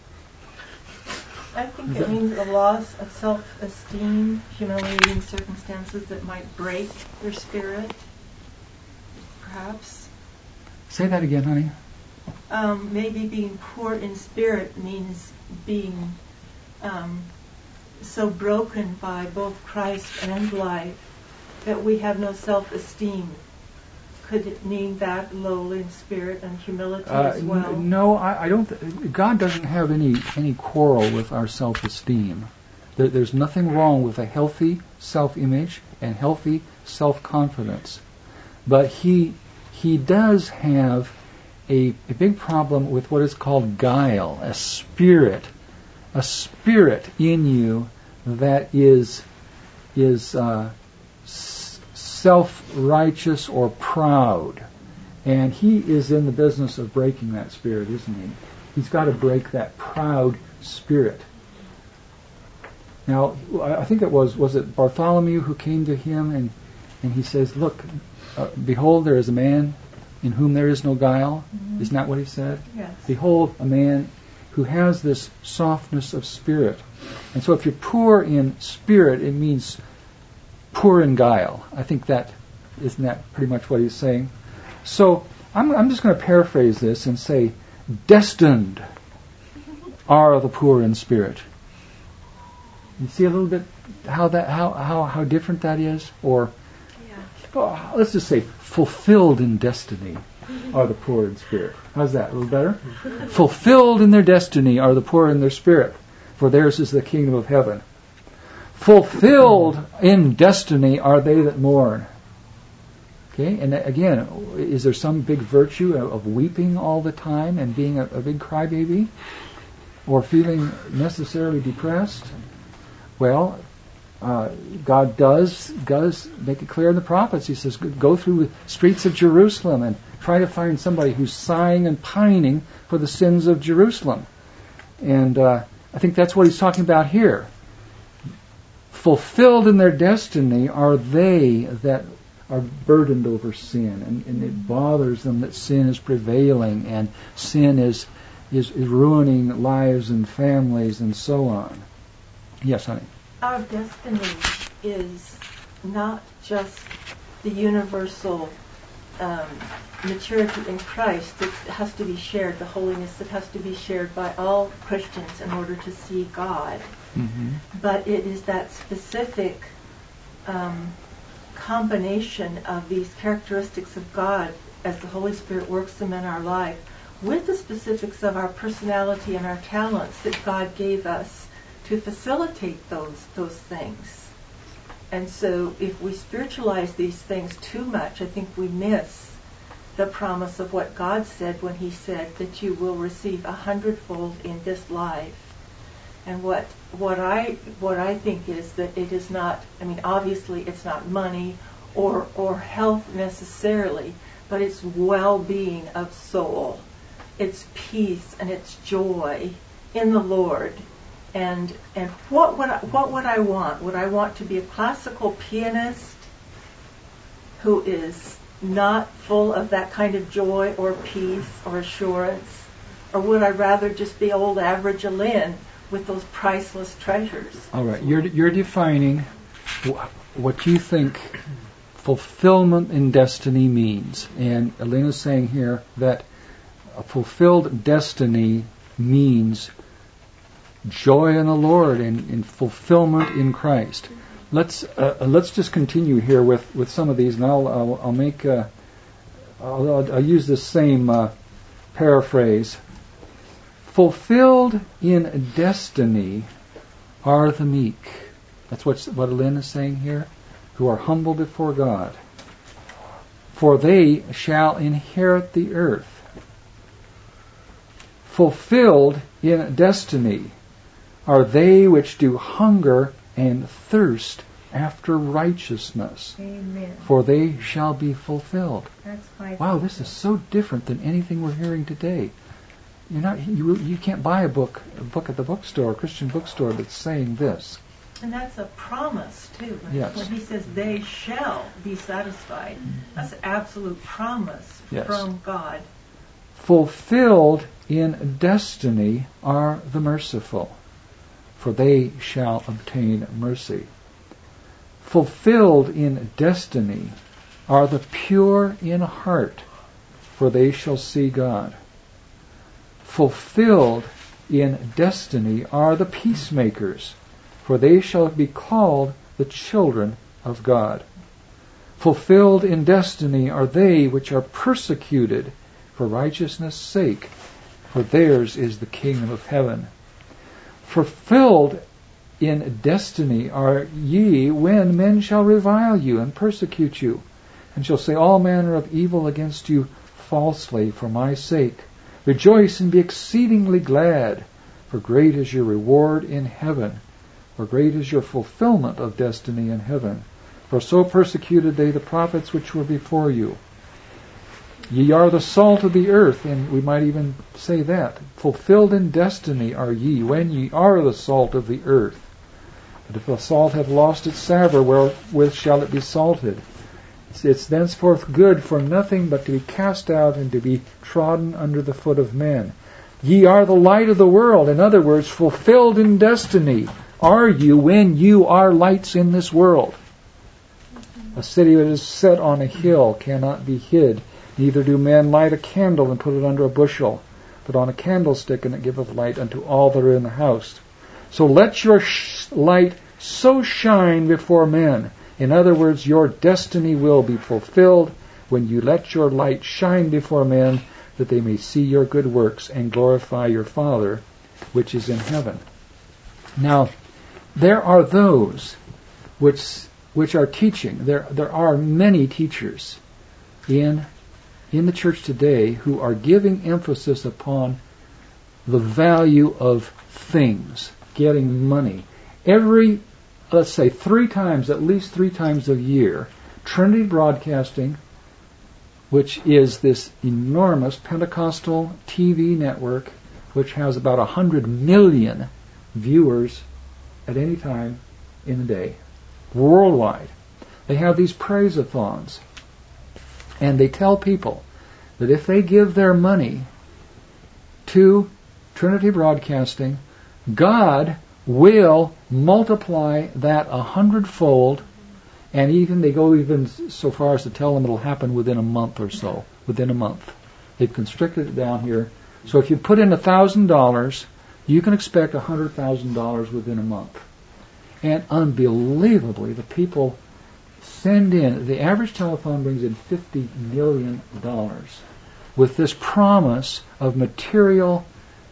I think it means a loss of self-esteem, humiliating circumstances that might break your spirit, perhaps.
Say that again, honey.
Um, maybe being poor in spirit means being um, so broken by both Christ and life that we have no self-esteem. Could it mean that, low in spirit and humility
Uh,
as well?
n- no, I, I don't. Th- God doesn't have any any quarrel with our self-esteem. There, there's nothing wrong with a healthy self-image and healthy self-confidence, but he he does have a, a big problem with what is called guile, a spirit, a spirit in you that is is. Uh, self-righteous or proud. And he is in the business of breaking that spirit, isn't he? He's got to break that proud spirit. Now, I think it was, was it Bartholomew who came to him and, and he says, look, uh, behold, there is a man in whom there is no guile. Mm-hmm. Isn't that what he said?
Yes.
Behold, a man who has this softness of spirit. And so if you're poor in spirit, it means poor in guile. I think that, isn't that pretty much what he's saying? So I'm, I'm just going to paraphrase this and say, destined are the poor in spirit. You see a little bit how that how how, how different that is? Or
yeah.
oh, let's just say fulfilled in destiny are the poor in spirit. How's that? A little better? Fulfilled in their destiny are the poor in their spirit, for theirs is the kingdom of heaven. Fulfilled in destiny are they that mourn. Okay, and again, is there some big virtue of, of weeping all the time and being a, a big crybaby, or feeling necessarily depressed? Well, uh, God does does make it clear in the prophets. He says, "Go through the streets of Jerusalem and try to find somebody who's sighing and pining for the sins of Jerusalem." And uh, I think that's what he's talking about here. Fulfilled in their destiny are they that are burdened over sin, and, and it bothers them that sin is prevailing and sin is, is is ruining lives and families and so on. Yes, honey.
Our destiny is not just the universal um, maturity in Christ that has to be shared, the holiness that has to be shared by all Christians in order to see God. Mm-hmm. But it is that specific um, combination of these characteristics of God as the Holy Spirit works them in our life with the specifics of our personality and our talents that God gave us to facilitate those those things. And so if we spiritualize these things too much, I think we miss the promise of what God said when he said that you will receive a hundredfold in this life. And what what I what I think is that it is not, I mean, obviously it's not money or or health necessarily, but it's well-being of soul. It's peace and it's joy in the Lord. And and what would I, what would I want? Would I want to be a classical pianist who is not full of that kind of joy or peace or assurance? Or would I rather just be old average Lynn with those priceless treasures? All
right, you're you're defining wh- what you think fulfillment in destiny means. And Elena's saying here that a fulfilled destiny means joy in the Lord and, and fulfillment in Christ. Let's uh, let's just continue here with, with some of these, and I'll I'll, I'll make uh, I'll, I'll, I'll use this same uh, paraphrase. Fulfilled in destiny are the meek. That's what what Lynn is saying here. Who are humble before God, for they shall inherit the earth. Fulfilled in destiny are they which do hunger and thirst after righteousness.
Amen.
For they shall be fulfilled.
That's my
wow, this is so different than anything we're hearing today. You're not you you can't buy a book a book at the bookstore, a Christian bookstore, that's saying this.
And that's a promise, too. When,
Yes.
when he says, they shall be satisfied, that's an absolute promise
Yes.
from God.
Fulfilled in destiny are the merciful, for they shall obtain mercy. Fulfilled in destiny are the pure in heart, for they shall see God. Fulfilled in destiny are the peacemakers, for they shall be called the children of God. Fulfilled in destiny are they which are persecuted for righteousness' sake, for theirs is the kingdom of heaven. Fulfilled in destiny are ye when men shall revile you and persecute you, and shall say all manner of evil against you falsely for my sake. Rejoice and be exceedingly glad, for great is your reward in heaven, for great is your fulfillment of destiny in heaven. For so persecuted they the prophets which were before you. Ye are the salt of the earth, and we might even say that. Fulfilled in destiny are ye, when ye are the salt of the earth. But if the salt have lost its savour, wherewith shall it be salted? It's thenceforth good for nothing but to be cast out and to be trodden under the foot of men. Ye are the light of the world. In other words, fulfilled in destiny are you when you are lights in this world. A city that is set on a hill cannot be hid. Neither do men light a candle and put it under a bushel, but on a candlestick, and it giveth light unto all that are in the house. So let your sh- light so shine before men. In other words, your destiny will be fulfilled when you let your light shine before men, that they may see your good works and glorify your Father which is in heaven. Now, there are those which which are teaching. There there are many teachers in in the church today who are giving emphasis upon the value of things, getting money. Every, let's say, three times, at least three times a year, Trinity Broadcasting, which is this enormous Pentecostal T V network, which has about a hundred million viewers at any time in the day, worldwide. They have these praise-a-thons, and they tell people that if they give their money to Trinity Broadcasting, God will multiply that a hundredfold, and even they go even so far as to tell them it'll happen within a month or so. Within a month, they've constricted it down here. So if you put in a thousand dollars, you can expect a hundred thousand dollars within a month. And unbelievably, the people send in. The average telephone brings in fifty million dollars with this promise of material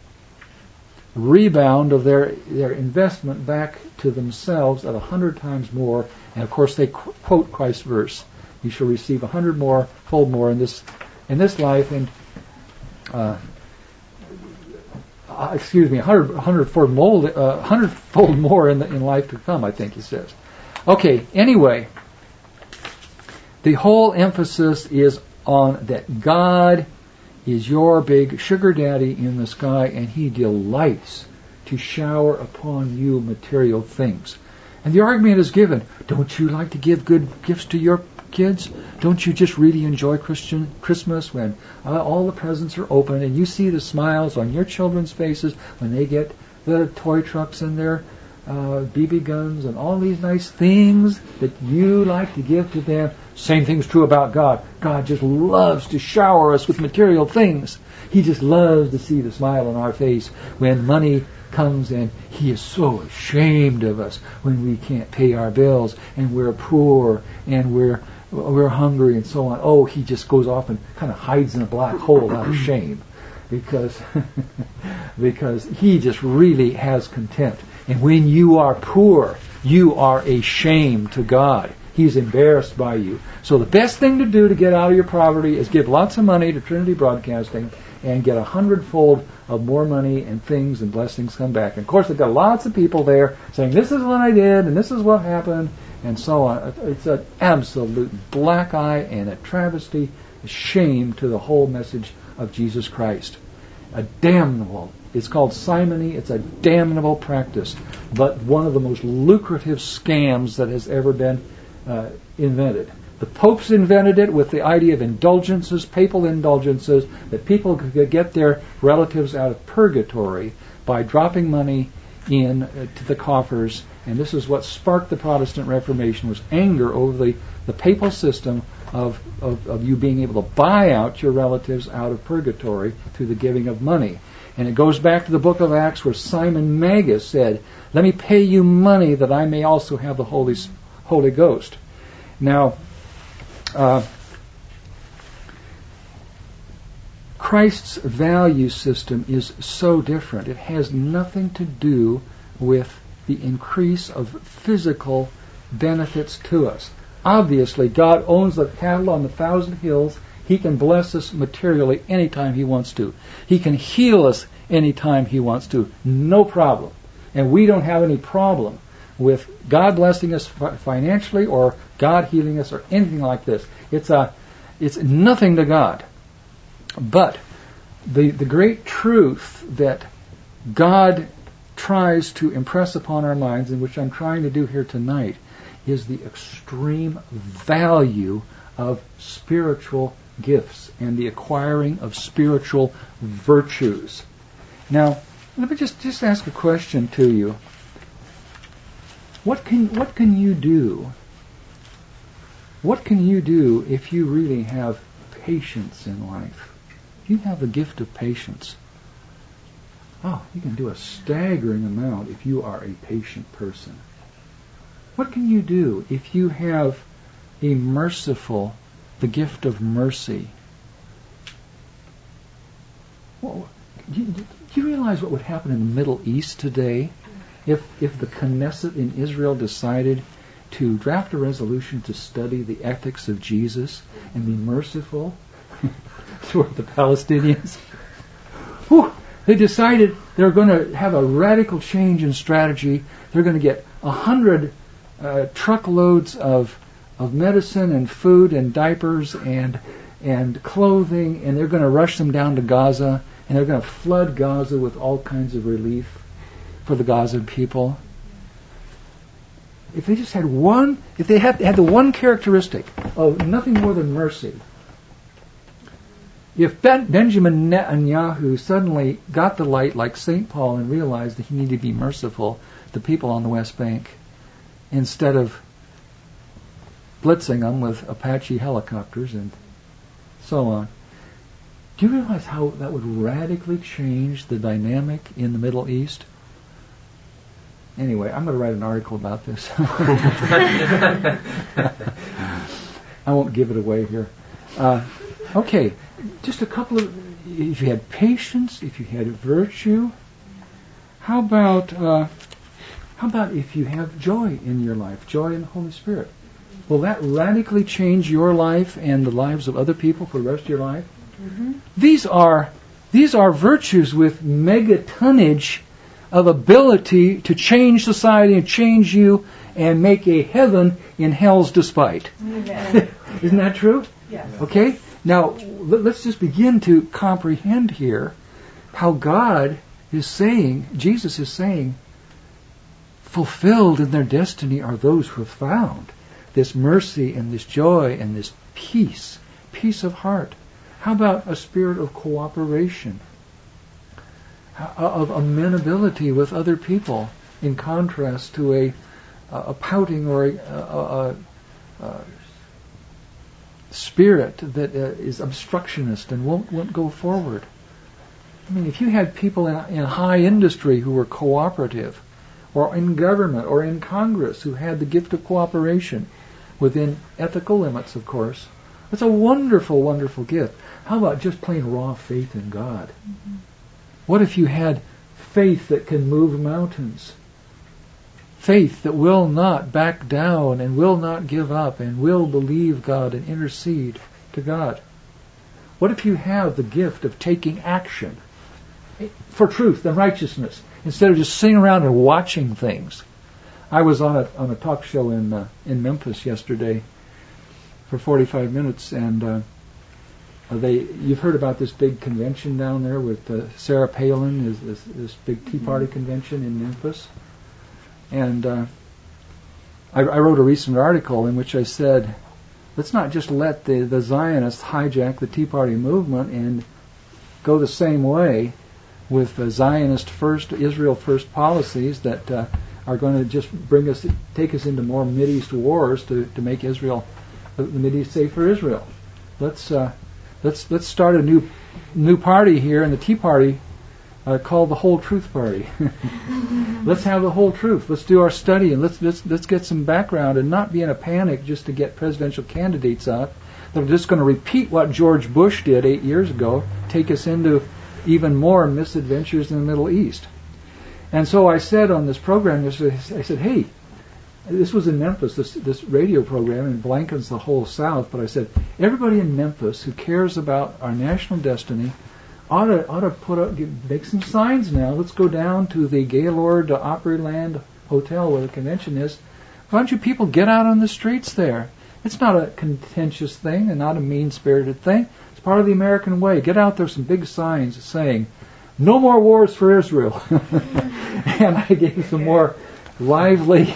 rebound of their their investment back to themselves at a hundred times more. And of course, they qu- quote Christ's verse: "You shall receive a hundred more, fold more in this in this life, and uh, uh, excuse me, a hundred hundredfold mold, uh, hundredfold more in the, in life to come." I think he says. Okay. Anyway, the whole emphasis is on that God is your big sugar daddy in the sky, and He delights to shower upon you material things. And the argument is given: don't you like to give good gifts to your kids? Don't you just really enjoy Christian Christmas when uh, all the presents are open and you see the smiles on your children's faces when they get the toy trucks and their uh, B B guns and all these nice things that you like to give to them? Same thing's true about God. God just loves to shower us with material things. He just loves to see the smile on our face when money comes, and He is so ashamed of us when we can't pay our bills and we're poor and we're we're hungry and so on. Oh, He just goes off and kind of hides in a black hole out of shame because because He just really has contempt. And when you are poor, you are a shame to God. He's embarrassed by you. So the best thing to do to get out of your poverty is give lots of money to Trinity Broadcasting and get a hundredfold of more money, and things and blessings come back. And of course, they've got lots of people there saying, this is what I did and this is what happened and so on. It's an absolute black eye and a travesty, a shame to the whole message of Jesus Christ. a damnable, it's called simony, it's a damnable practice, but one of the most lucrative scams that has ever been uh, invented. The popes invented it with the idea of indulgences, papal indulgences, that people could get their relatives out of purgatory by dropping money in uh, to the coffers. And this is what sparked the Protestant Reformation, was anger over the, the papal system of, of, of you being able to buy out your relatives out of purgatory through the giving of money. And it goes back to the book of Acts where Simon Magus said, let me pay you money that I may also have the Holy, Holy Ghost. Now, uh, Christ's value system is so different. It has nothing to do with the increase of physical benefits to us. Obviously, God owns the cattle on the thousand hills. He can bless us materially anytime He wants to. He can heal us anytime He wants to. No problem. And we don't have any problem with God blessing us financially or God healing us or anything like this. It's a, it's nothing to God. But the the great truth that God tries to impress upon our minds, and which I'm trying to do here tonight, is the extreme value of spiritual gifts and the acquiring of spiritual virtues. Now, let me just, just ask a question to you. What can what can you do? What can you do if you really have patience in life? If you have the gift of patience, oh, you can do a staggering amount if you are a patient person. What can you do if you have a merciful, the gift of mercy? Well, do you, do you realize what would happen in the Middle East today if if the Knesset in Israel decided to draft a resolution to study the ethics of Jesus and be merciful toward the Palestinians? Whew, they decided they're going to have a radical change in strategy. They're going to get a hundred uh, truckloads of of medicine and food and diapers and and clothing, and they're going to rush them down to Gaza, and they're going to flood Gaza with all kinds of relief for the Gazan people. If they just had one, if they had, had the one characteristic of nothing more than mercy, if ben, Benjamin Netanyahu suddenly got the light like Saint Paul and realized that he needed to be merciful to people on the West Bank instead of blitzing them with Apache helicopters and so on, do you realize how that would radically change the dynamic in the Middle East? Anyway, I'm going to write an article about this. I won't give it away here. Uh, okay, just a couple of, if you had patience, if you had virtue, how about uh, how about if you have joy in your life, joy in the Holy Spirit? Will that radically change your life and the lives of other people for the rest of your life? Mm-hmm. These are these are virtues with megatonnage of ability to change society and change you and make a heaven in hell's despite. Yeah. Isn't that true?
Yes.
Okay? Now, let's just begin to comprehend here how God is saying, Jesus is saying, fulfilled in their destiny are those who have found this mercy and this joy and this peace, peace of heart. How about a spirit of cooperation, of amenability with other people, in contrast to a a pouting or a, a, a, a spirit that uh, is obstructionist and won't won't go forward. I mean, if you had people in, in high industry who were cooperative, or in government or in Congress who had the gift of cooperation within ethical limits, of course, it's a wonderful, wonderful gift. How about just plain raw faith in God? Mm-hmm. What if you had faith that can move mountains? Faith that will not back down and will not give up and will believe God and intercede to God. What if you have the gift of taking action for truth and righteousness instead of just sitting around and watching things? I was on a on a talk show in uh, in Memphis yesterday for forty-five minutes, and uh, Uh, they, you've heard about this big convention down there with uh, Sarah Palin, is this, this big Tea Party convention in Memphis. And uh, I, I wrote a recent article in which I said, let's not just let the, the Zionists hijack the Tea Party movement and go the same way with uh, Zionist first, Israel first policies that uh, are going to just bring us, take us into more Mideast wars to, to make Israel, the, the Mideast safe for Israel. Let's uh, let's let's start a new new party here in the Tea Party uh, called the Whole Truth Party. Let's have the whole truth. Let's do our study and let's let's let's get some background and not be in a panic just to get presidential candidates out that are just going to repeat what George Bush did eight years ago, take us into even more misadventures in the Middle East. And so I said on this program, I said, hey, this was in Memphis, this this radio program, and blankets the whole South, but I said, everybody in Memphis who cares about our national destiny ought to, ought to put up, make some signs now. Let's go down to the Gaylord Opryland Hotel where the convention is. Why don't you people get out on the streets there? It's not a contentious thing and not a mean-spirited thing. It's part of the American way. Get out there some big signs saying, no more wars for Israel. And I gave some more lively,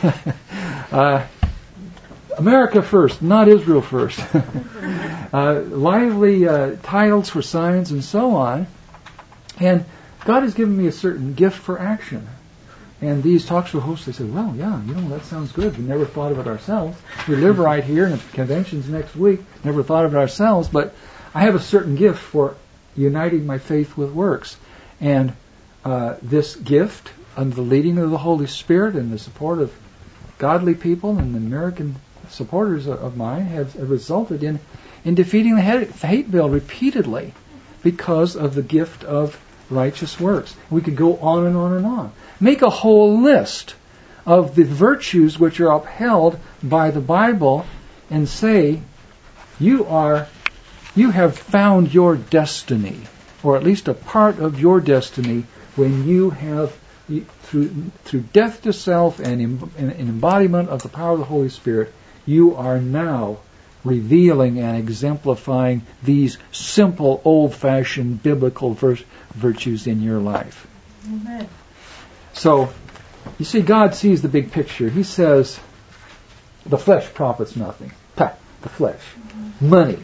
uh, America first, not Israel first. uh, lively uh, titles for signs and so on. And God has given me a certain gift for action. And these talk show hosts, they said, well, yeah, you know, that sounds good. We never thought of it ourselves. We live right here, and the convention's next week. Never thought of it ourselves. But I have a certain gift for uniting my faith with works. And uh, this gift, under the leading of the Holy Spirit and the support of godly people and the American supporters of, of mine, have, have resulted in, in defeating the hate, the hate bill repeatedly because of the gift of righteous works. We could go on and on and on. Make a whole list of the virtues which are upheld by the Bible and say, you are, you have found your destiny, or at least a part of your destiny, when you have, through through death to self and an embodiment of the power of the Holy Spirit, you are now revealing and exemplifying these simple, old-fashioned biblical vir- virtues in your life.
Amen.
So, you see, God sees the big picture. He says, the flesh profits nothing. Pah, the flesh. Mm-hmm. Money.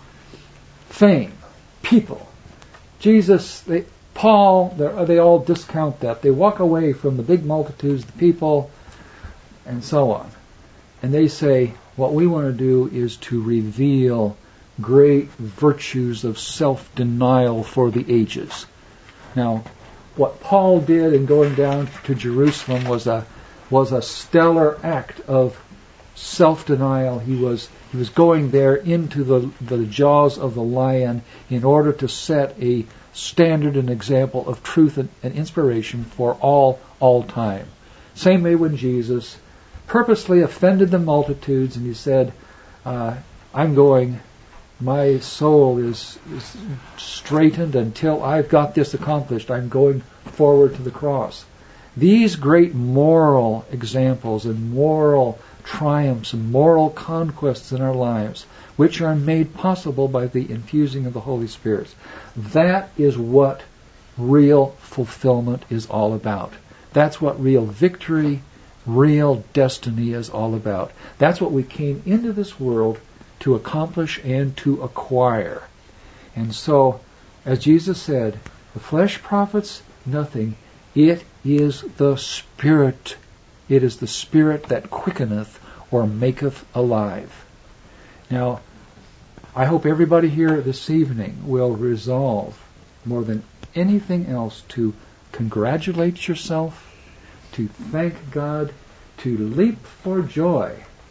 Fame. People. Jesus, they, Paul, they all discount that. They walk away from the big multitudes, the people, and so on. And they say, what we want to do is to reveal great virtues of self-denial for the ages. Now, what Paul did in going down to Jerusalem was a was a stellar act of self-denial. He was he was going there into the the jaws of the lion in order to set a standard and example of truth and, and inspiration for all all time. Same way when Jesus purposely offended the multitudes and he said, uh, I'm going, my soul is, is straightened until I've got this accomplished. I'm going forward to the cross. These great moral examples and moral triumphs and moral conquests in our lives, which are made possible by the infusing of the Holy Spirit, that is what real fulfillment is all about. That's what real victory, real destiny is all about. That's what we came into this world to accomplish and to acquire. And so, as Jesus said, the flesh profits nothing. It is the Spirit. It is the Spirit that quickeneth or maketh alive. Now, I hope everybody here this evening will resolve more than anything else to congratulate yourself, to thank God, to leap for joy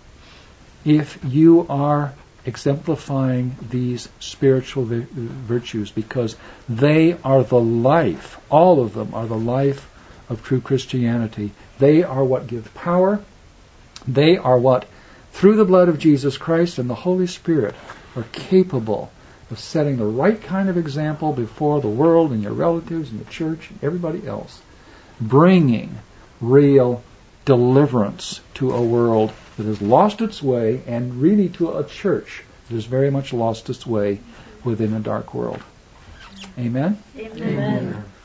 if you are exemplifying these spiritual vi- virtues, because they are the life, all of them are the life of true Christianity. They are what give power. They are what, through the blood of Jesus Christ and the Holy Spirit, are capable of setting the right kind of example before the world and your relatives and the church and everybody else, bringing real deliverance to a world that has lost its way, and really to a church that has very much lost its way, within a dark world. Amen?
Amen. Amen.